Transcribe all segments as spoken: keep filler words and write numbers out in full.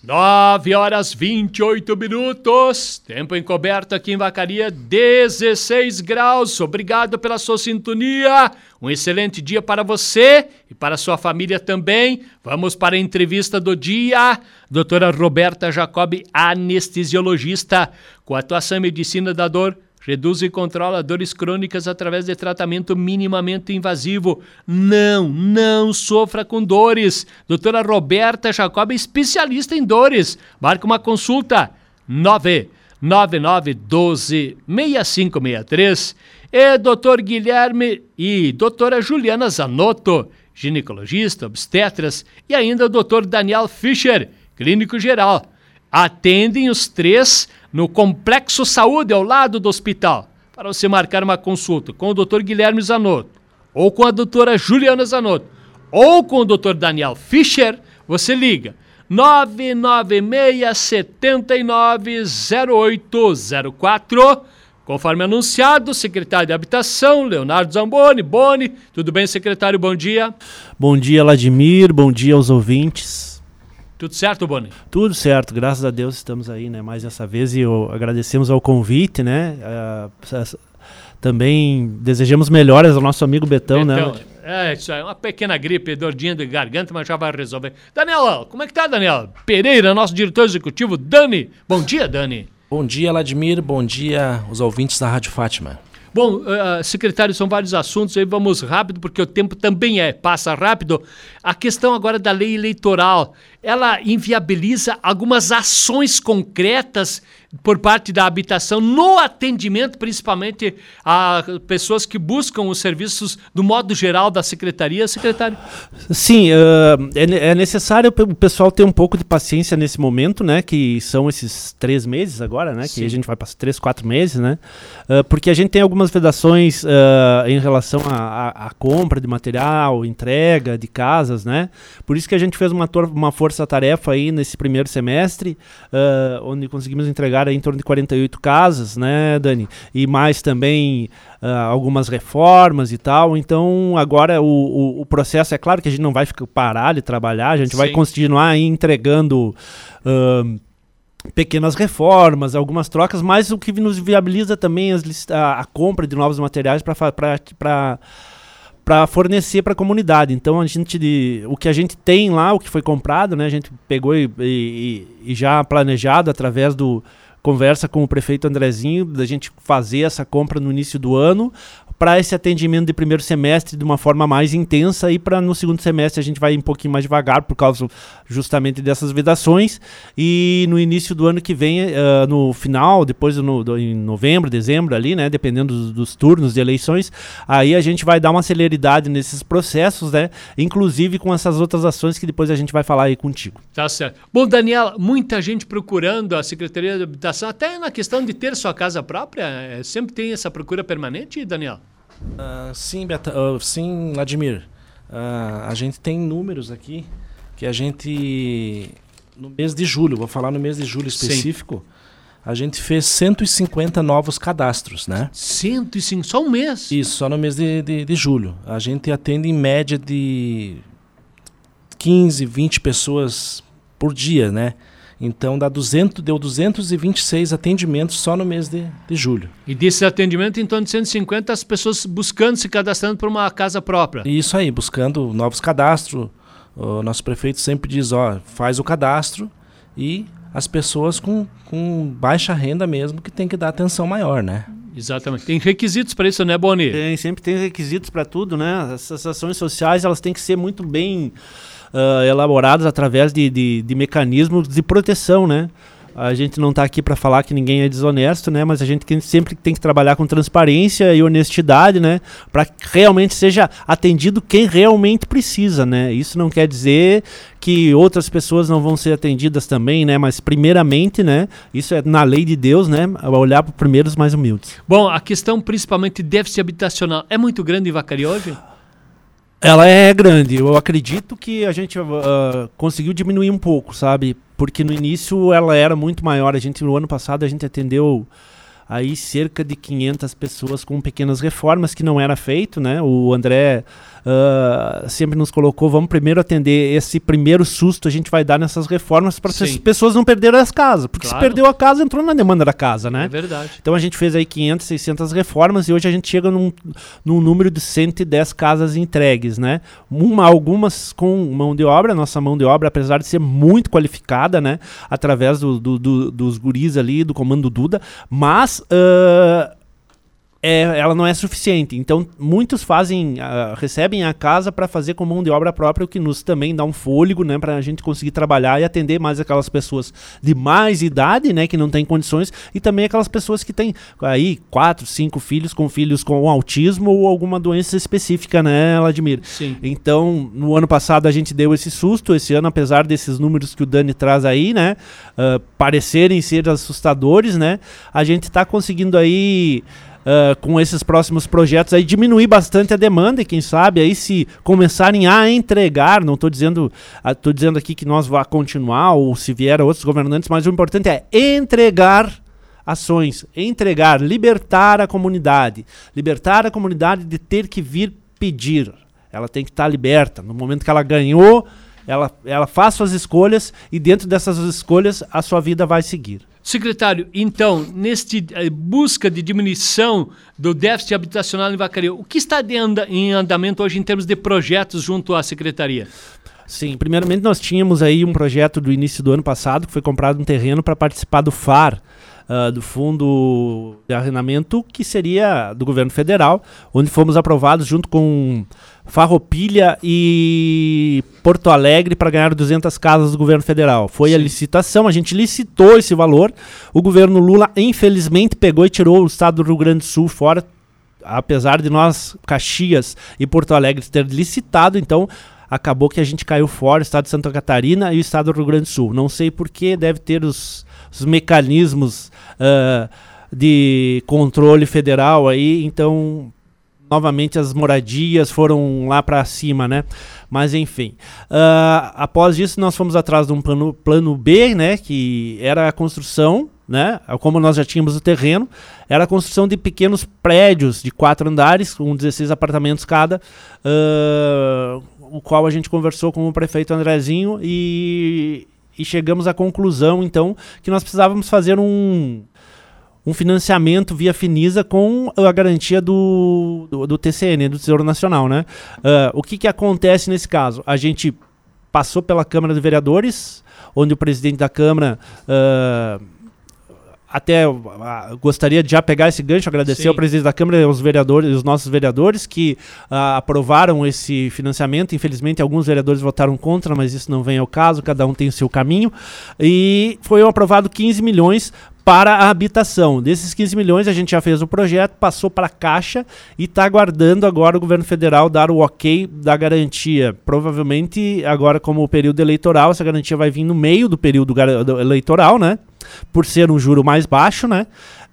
nove horas e vinte e oito minutos, tempo encoberto aqui em Vacaria, dezesseis graus. Obrigado pela sua sintonia, um excelente dia para você e para sua família também. Vamos para a entrevista do dia. Doutora Roberta Jacob, anestesiologista, com atuação em medicina da dor, reduz e controla dores crônicas através de tratamento minimamente invasivo. Não, não sofra com dores. Doutora Roberta Jacob, especialista em dores. Marque uma consulta. nove nove nove um dois, seis cinco seis três. E doutor Guilherme e doutora Juliana Zanotto, ginecologista, obstetras. E ainda o doutor Daniel Fischer, clínico geral. Atendem os três no Complexo Saúde, ao lado do hospital, para você marcar uma consulta com o doutor Guilherme Zanotto, ou com a doutora Juliana Zanotto, ou com o doutor Daniel Fischer. Você liga nove nove seis sete nove zero oito zero quatro. Conforme anunciado, secretário de Habitação, Leonardo Zamboni. Boni, tudo bem, secretário? Bom dia. Bom dia, Vladimir. Bom dia aos ouvintes. Tudo certo, Boni? Tudo certo, graças a Deus estamos aí, né, mais essa vez, e eu agradecemos ao convite, né, uh, também desejamos melhoras ao nosso amigo Betão, Betão. né? É, isso aí, uma pequena gripe, dordinha de garganta, mas já vai resolver. Daniel, como é que tá, Daniel? Pereira, nosso diretor executivo, Dani. Bom dia, Dani. Bom dia, Vladimir, bom dia aos ouvintes da Rádio Fátima. Bom, uh, secretário, são vários assuntos aí, vamos rápido, porque o tempo também é, passa rápido. A questão agora da lei eleitoral, ela inviabiliza algumas ações concretas por parte da habitação no atendimento, principalmente a pessoas que buscam os serviços do modo geral da secretaria, secretário? Sim, uh, é, é necessário o pessoal ter um pouco de paciência nesse momento, né, que são esses três meses agora, né, Sim. que a gente vai passar três, quatro meses, né, uh, porque a gente tem algumas vedações uh, em relação à compra de material, entrega de casas, né, por isso que a gente fez uma, uma força-tarefa aí nesse primeiro semestre, uh, onde conseguimos entregar em torno de quarenta e oito casas, né, Dani? E mais também uh, algumas reformas e tal. Então, agora o, o, o processo, é claro que a gente não vai ficar parar de trabalhar, a gente Sim. vai continuar aí entregando uh, pequenas reformas, algumas trocas, mas o que nos viabiliza também as, a, a compra de novos materiais para para fornecer para a comunidade. Então, a gente, o que a gente tem lá, o que foi comprado, né, a gente pegou e, e, e já planejado através do conversa com o prefeito Andrezinho, da gente fazer essa compra no início do ano, para esse atendimento de primeiro semestre de uma forma mais intensa, e para no segundo semestre a gente vai um pouquinho mais devagar por causa justamente dessas vedações, e no início do ano que vem, uh, no final, depois no, do, em novembro, dezembro ali, né, dependendo dos, dos turnos de eleições, aí a gente vai dar uma celeridade nesses processos, né, inclusive com essas outras ações que depois a gente vai falar aí contigo. Tá certo. Bom, Daniel, muita gente procurando a Secretaria de Habitação, até na questão de ter sua casa própria, é, sempre tem essa procura permanente, Daniel? Uh, sim, Beta, uh, sim, Vladimir. Uh, a gente tem números aqui que a gente, no mês de julho, vou falar no mês de julho específico, sim. a gente fez cento e cinquenta novos cadastros, né? cento e cinquenta, só um mês? Isso, só no mês de, de, de julho. A gente atende em média de quinze, vinte pessoas por dia, né? Então dá duzentos, deu duzentos e vinte e seis atendimentos só no mês de, de julho. E desse atendimento, em torno de cento e cinquenta, as pessoas buscando, se cadastrando para uma casa própria. Isso aí, buscando novos cadastros. O nosso prefeito sempre diz, ó, faz o cadastro, e as pessoas com, com baixa renda mesmo que tem que dar atenção maior, né? Exatamente. Tem requisitos para isso, né, Boni? Tem, sempre tem requisitos para tudo, né? Essas ações sociais, elas têm que ser muito bem Uh, elaborados através de, de, de mecanismos de proteção, né? A gente não está aqui para falar que ninguém é desonesto, né? Mas a gente tem, sempre tem que trabalhar com transparência e honestidade, né? Para que realmente seja atendido quem realmente precisa, né? Isso não quer dizer que outras pessoas não vão ser atendidas também, né? Mas primeiramente, né? Isso é na lei de Deus, né? Olhar para os primeiros mais humildes. Bom, a questão principalmente de déficit habitacional é muito grande em Vacaria hoje? Ela é grande. Eu acredito que a gente uh, conseguiu diminuir um pouco, sabe? Porque no início ela era muito maior. A gente, no ano passado, a gente atendeu aí cerca de quinhentas pessoas com pequenas reformas que não era feito, né? O André uh, sempre nos colocou, vamos primeiro atender esse primeiro susto a gente vai dar nessas reformas para as pessoas não perderem as casas, porque claro. Se perdeu a casa, entrou na demanda da casa, né? É verdade. Então a gente fez aí quinhentas, seiscentas reformas e hoje a gente chega num, num número de cento e dez casas entregues, né? Uma, algumas com mão de obra, nossa mão de obra, apesar de ser muito qualificada, né? Através do, do, do, dos guris ali, do Comando Duda, mas... Uh, É, ela não é suficiente, então muitos fazem, uh, recebem a casa para fazer com mão de obra própria, o que nos também dá um fôlego, né, para a gente conseguir trabalhar e atender mais aquelas pessoas de mais idade, né, que não têm condições, e também aquelas pessoas que têm aí quatro, cinco filhos, com filhos com autismo ou alguma doença específica, né, Vladimir? Sim. Então, no ano passado a gente deu esse susto, esse ano, apesar desses números que o Dani traz aí, né, uh, parecerem ser assustadores, né, a gente está conseguindo aí... Uh, com esses próximos projetos aí diminuir bastante a demanda e quem sabe aí se começarem a entregar, não estou dizendo, estou uh, dizendo aqui que nós vamos continuar ou se vier outros governantes, mas o importante é entregar ações, entregar, libertar a comunidade, libertar a comunidade de ter que vir pedir, ela tem que estar liberta, no momento que ela ganhou, ela, ela faz suas escolhas e dentro dessas escolhas a sua vida vai seguir. Secretário, então, neste eh, busca de diminuição do déficit habitacional em Vacaria, o que está de anda, em andamento hoje em termos de projetos junto à Secretaria? Sim, primeiramente nós tínhamos aí um projeto do início do ano passado, que foi comprado um terreno para participar do F A R, uh, do Fundo de Arrendamento, que seria do governo federal, onde fomos aprovados junto com Farroupilha e Porto Alegre para ganhar duzentas casas do governo federal. Foi Sim. a licitação, a gente licitou esse valor. O governo Lula, infelizmente, pegou e tirou o estado do Rio Grande do Sul fora, apesar de nós, Caxias e Porto Alegre, ter licitado, então acabou que a gente caiu fora, o estado de Santa Catarina e o estado do Rio Grande do Sul. Não sei porquê, deve ter os, os mecanismos uh, de controle federal aí, então... Novamente as moradias foram lá para cima, né? Mas enfim, uh, após isso nós fomos atrás de um plano, plano B, né? Que era a construção, né? Como nós já tínhamos o terreno, era a construção de pequenos prédios de quatro andares, com dezesseis apartamentos cada, uh, o qual a gente conversou com o prefeito Andrezinho e, e chegamos à conclusão, então, que nós precisávamos fazer um... um financiamento via Finisa com a garantia do, do, do T C N, do Tesouro Nacional, né? Uh, o que que acontece nesse caso? A gente passou pela Câmara de Vereadores, onde o presidente da Câmara... Uh, até uh, gostaria de já pegar esse gancho, agradecer Sim. ao presidente da Câmara e aos vereadores, os nossos vereadores que uh, aprovaram esse financiamento. Infelizmente, alguns vereadores votaram contra, mas isso não vem ao caso, cada um tem o seu caminho. E foi aprovado quinze milhões para a habitação. Desses quinze milhões, a gente já fez o projeto, passou para a Caixa e está aguardando agora o governo federal dar o ok da garantia. Provavelmente, agora como o período eleitoral, essa garantia vai vir no meio do período eleitoral, né? Por ser um juro mais baixo, né?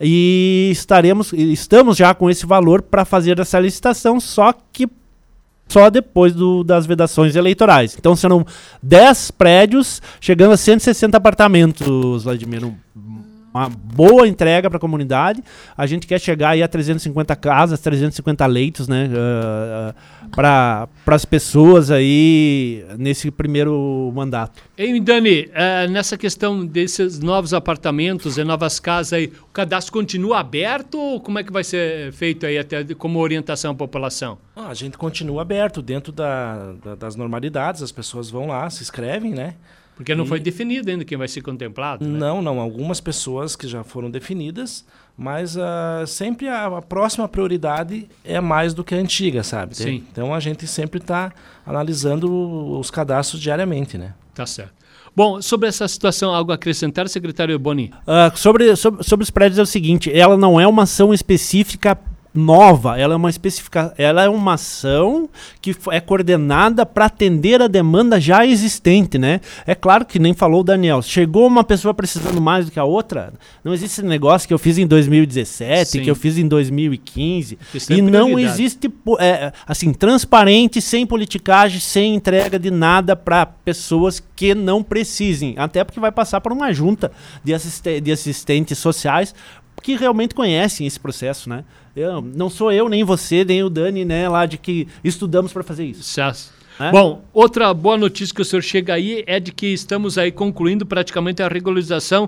E estaremos, estamos já com esse valor para fazer essa licitação, só que só depois do, das vedações eleitorais. Então serão dez prédios, chegando a cento e sessenta apartamentos, Vladimir. Uma boa entrega para a comunidade. A gente quer chegar aí a trezentas e cinquenta casas, trezentos e cinquenta leitos, né? Uh, uh, para as pessoas aí nesse primeiro mandato. Ei, Dani, uh, nessa questão desses novos apartamentos e novas casas aí, o cadastro continua aberto ou como é que vai ser feito aí até como orientação à população? Ah, a gente continua aberto dentro da, da, das normalidades, as pessoas vão lá, se inscrevem, né? Porque não e... foi definido ainda quem vai ser contemplado, né? Não, não. Algumas pessoas que já foram definidas, mas uh, sempre a, a próxima prioridade é mais do que a antiga, sabe? Sim. Então a gente sempre está analisando os cadastros diariamente, né? Tá certo. Bom, sobre essa situação, algo a acrescentar, secretário Boni? Uh, sobre, sobre, sobre os prédios é o seguinte, ela não é uma ação específica nova, ela é uma especifica, ela é uma ação que é coordenada para atender a demanda já existente, né? É claro que nem falou o Daniel, chegou uma pessoa precisando mais do que a outra, não existe esse negócio que eu fiz em dois mil e dezessete, Sim. que eu fiz em dois mil e quinze, e não existe é, assim, transparente, sem politicagem, sem entrega de nada para pessoas que não precisem, até porque vai passar por uma junta de, assiste- de assistentes sociais que realmente conhecem esse processo, né? Eu, não sou eu, nem você, nem o Dani, né, lá de que estudamos para fazer isso. Certo. É? Bom, outra boa notícia que o senhor chega aí é de que estamos aí concluindo praticamente a regularização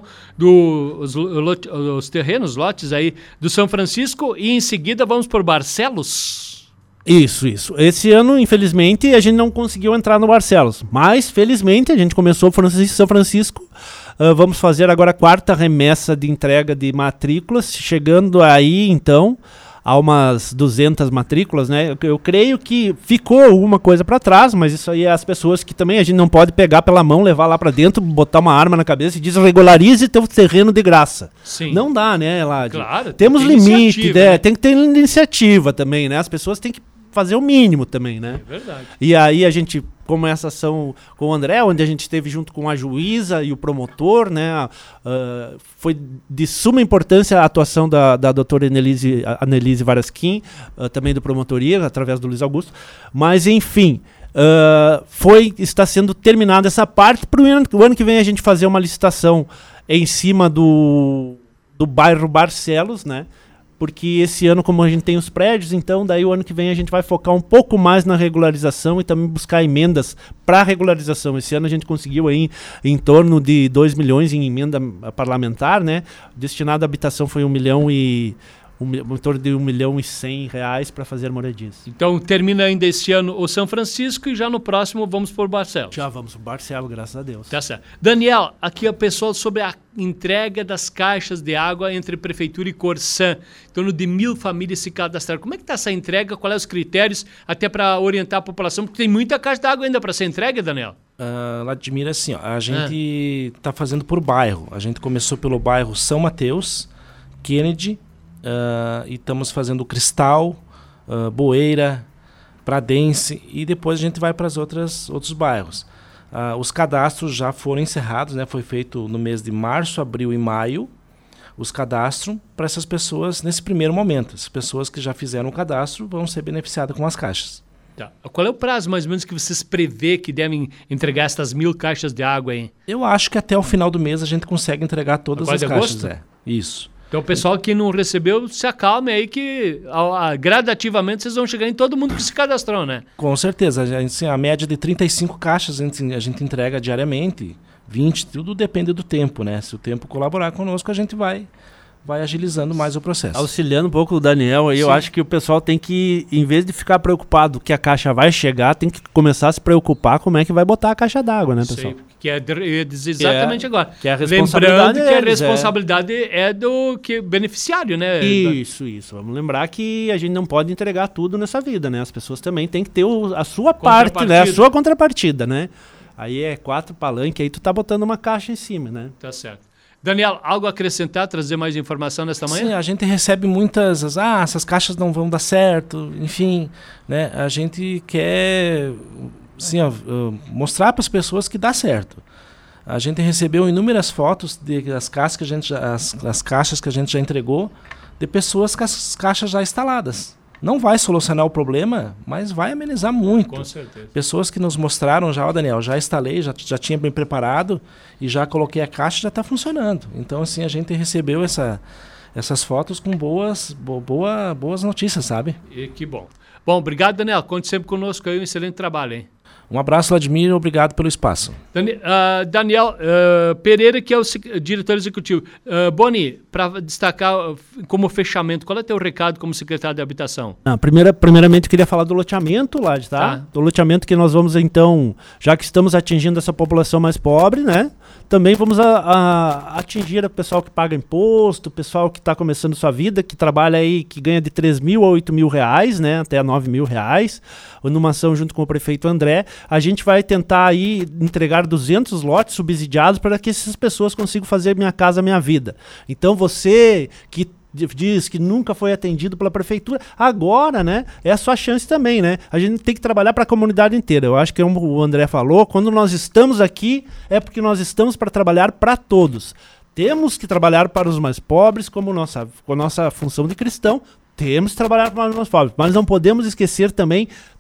dos lot, os terrenos, lotes aí do São Francisco e em seguida vamos por Barcelos. Isso, isso. Esse ano, infelizmente, a gente não conseguiu entrar no Barcelos, mas felizmente a gente começou o São Francisco. Uh, vamos fazer agora a quarta remessa de entrega de matrículas, chegando aí então há umas duzentas matrículas, né? Eu, eu creio que ficou alguma coisa para trás, mas isso aí é as pessoas que também a gente não pode pegar pela mão, levar lá para dentro, botar uma arma na cabeça e diz regularize teu terreno de graça. Sim. Não dá, né, Lade? Claro. Temos tem limite, né? né? Tem que ter iniciativa também, né? As pessoas têm que fazer o mínimo também, né? É verdade. E aí a gente, como essa ação com o André, onde a gente esteve junto com a juíza e o promotor, né? Uh, foi de suma importância a atuação da, da doutora Anelise, Anelise Varasquim, uh, também do promotoria, através do Luiz Augusto. Mas, enfim, uh, foi, está sendo terminada essa parte. Para o ano, o ano que vem a gente fazer uma licitação em cima do, do bairro Barcelos, né? Porque esse ano, como a gente tem os prédios, então daí o ano que vem a gente vai focar um pouco mais na regularização e também buscar emendas para regularização. Esse ano a gente conseguiu aí em torno de dois milhões em emenda parlamentar, né? Destinado à habitação foi um milhão e... Um, em torno de um milhão e cem reais para fazer moradias. Então termina ainda esse ano o São Francisco e já no próximo vamos por Barcelos. Já vamos por Barcelos, graças a Deus. Tá certo. Daniel, aqui a pessoa sobre a entrega das caixas de água entre Prefeitura e Corsã. Em torno de mil famílias se cadastraram. Como é que está essa entrega? Quais são os critérios até para orientar a população? Porque tem muita caixa de água ainda para ser entregue, Daniel. Uh, Vladimir, assim, ó, a gente está ah. fazendo por bairro. A gente começou pelo bairro São Mateus, Kennedy, Uh, e estamos fazendo Cristal, uh, Boeira, Pradense e depois a gente vai para os outros bairros. Uh, os cadastros já foram encerrados, né? Foi feito no mês de março, abril e maio os cadastros para essas pessoas nesse primeiro momento. As pessoas que já fizeram o cadastro vão ser beneficiadas com as caixas. Tá. Qual é o prazo mais ou menos que vocês prevê que devem entregar essas mil caixas de água aí? Eu acho que até o final do mês a gente consegue entregar todas Agora as de caixas. agosto? É, isso. Então o pessoal que não recebeu, se acalme aí que a, a, gradativamente vocês vão chegar em todo mundo que se cadastrou, né? Com certeza. A, gente, assim, a média de trinta e cinco caixas a gente, a gente entrega diariamente, vinte, tudo depende do tempo, né? Se o tempo colaborar conosco, a gente vai, vai agilizando mais o processo. Auxiliando um pouco o Daniel aí, eu acho que o pessoal tem que, em vez de ficar preocupado que a caixa vai chegar, tem que começar a se preocupar como é que vai botar a caixa d'água, né, pessoal? Sei, que é, eu ia dizer exatamente que é, agora. Que é a responsabilidade Lembrando que a deles, responsabilidade é. é do que beneficiário, né? Isso, isso. Vamos lembrar que a gente não pode entregar tudo nessa vida, né? As pessoas também têm que ter o, a sua parte, né? A sua contrapartida, né? Aí é quatro palanques, aí tu tá botando uma caixa em cima, né? Tá certo. Daniel, algo a acrescentar, trazer mais informação nesta manhã? Sim, a gente recebe muitas, ah, essas caixas não vão dar certo, enfim, né? A gente quer, assim, ó, mostrar para as pessoas que dá certo. A gente recebeu inúmeras fotos das caixas que a gente, as, as caixas que a gente já entregou, de pessoas com as caixas já instaladas. Não vai solucionar o problema, mas vai amenizar muito. Com certeza. Pessoas que nos mostraram já, ó, Daniel, já instalei, já, já tinha bem preparado e já coloquei a caixa e já está funcionando. Então, assim, a gente recebeu essa, essas fotos com boas, bo, boa, boas notícias, sabe? E que bom. Bom, obrigado, Daniel. Conte sempre conosco aí, um excelente trabalho, hein? Um abraço, Vladimir, obrigado pelo espaço. Dani, uh, Daniel uh, Pereira, que é o diretor executivo. Uh, Boni, para destacar uh, como fechamento, qual é o teu recado como secretário de Habitação? Ah, primeira, primeiramente, eu queria falar do loteamento lá, tá? tá? Do loteamento que nós vamos, então, já que estamos atingindo essa população mais pobre, né? Também vamos a, a, atingir o pessoal que paga imposto, o pessoal que está começando sua vida, que trabalha aí, que ganha de três mil a oito mil reais, né? Até nove mil reais. Numa ação junto com o prefeito André, a gente vai tentar aí entregar duzentos lotes subsidiados para que essas pessoas consigam fazer Minha Casa Minha Vida. Então você que diz que nunca foi atendido pela prefeitura, agora, né, é a sua chance também, né? A gente tem que trabalhar para a comunidade inteira. Eu acho que como o André falou, quando nós estamos aqui, é porque nós estamos para trabalhar para todos. Temos que trabalhar para os mais pobres, como nossa, com a nossa função de cristão, temos que trabalhar para os mais pobres, mas não podemos esquecer também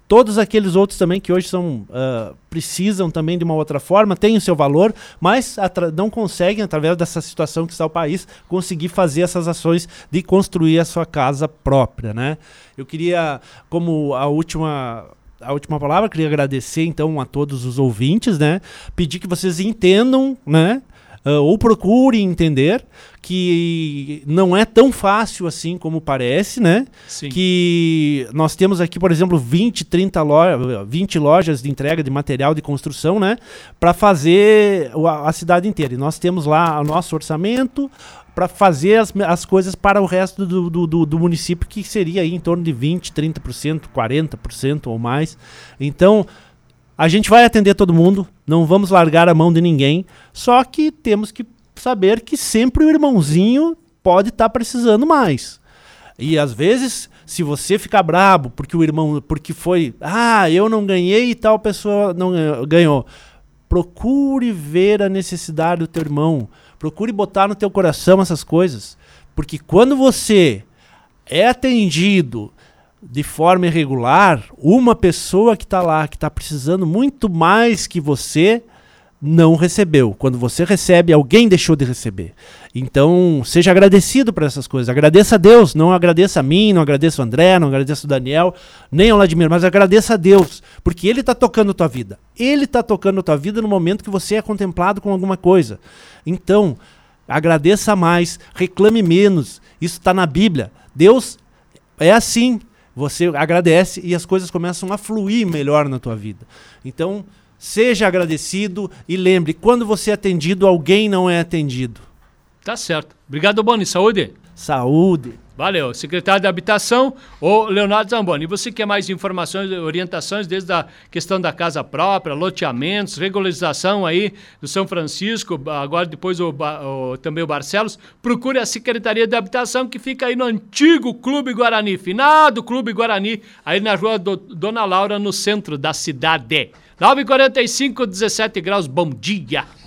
Todos aqueles outros também que hoje são, uh, precisam também de uma outra forma, têm o seu valor, mas não conseguem, através dessa situação que está o país, conseguir fazer essas ações de construir a sua casa própria, né? Eu queria, como a última... A última palavra, queria agradecer então a todos os ouvintes, né? Pedir que vocês entendam, né? Uh, ou procurem entender que não é tão fácil assim como parece, né? Sim. Que nós temos aqui, por exemplo, vinte, trinta lojas, vinte lojas de entrega de material de construção, né? Para fazer a, a cidade inteira. E nós temos lá o nosso orçamento para fazer as, as coisas para o resto do, do, do, do município, que seria aí em torno de vinte, trinta por cento, quarenta por cento ou mais. Então, a gente vai atender todo mundo, não vamos largar a mão de ninguém, só que temos que saber que sempre o irmãozinho pode estar tá precisando mais. E às vezes, se você ficar brabo porque o irmão, porque foi, ah, eu não ganhei e tal pessoa não ganhou, procure ver a necessidade do teu irmão, procure botar no teu coração essas coisas, porque quando você é atendido de forma irregular, uma pessoa que está lá, que está precisando muito mais que você, não recebeu. Quando você recebe, alguém deixou de receber. Então, seja agradecido por essas coisas. Agradeça a Deus, não agradeça a mim, não agradeça o André, não agradeça o Daniel, nem ao Vladimir, mas agradeça a Deus, porque Ele está tocando a tua vida. Ele está tocando a tua vida no momento que você é contemplado com alguma coisa. Então, agradeça mais, reclame menos. Isso está na Bíblia. Deus é assim. Você agradece e as coisas começam a fluir melhor na tua vida. Então, seja agradecido e lembre, quando você é atendido, alguém não é atendido. Tá certo. Obrigado, Boni. Saúde. Saúde. Valeu. Secretário de Habitação, o Leonardo Zamboni. E você quer mais informações, orientações, desde a questão da casa própria, loteamentos, regularização aí do São Francisco, agora depois o, o, também o Barcelos, procure a Secretaria de Habitação, que fica aí no antigo Clube Guarani, finado Clube Guarani, aí na rua do, Dona Laura, no centro da cidade. nove e quarenta e cinco, dezessete graus, bom dia.